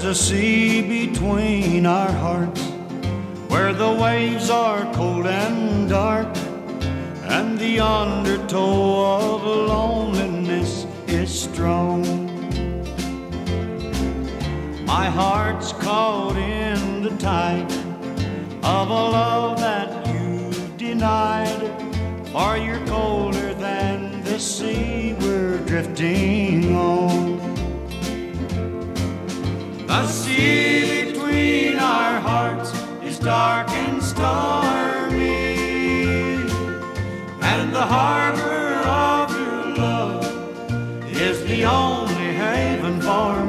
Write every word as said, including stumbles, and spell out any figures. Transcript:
There's a sea between our hearts where the waves are cold and dark, and the undertow of loneliness is strong. My heart's caught in the tide of a love that you denied, for you're colder than the sea we're drifting on. The sea between our hearts is dark and stormy, and the harbor of your love is the only haven for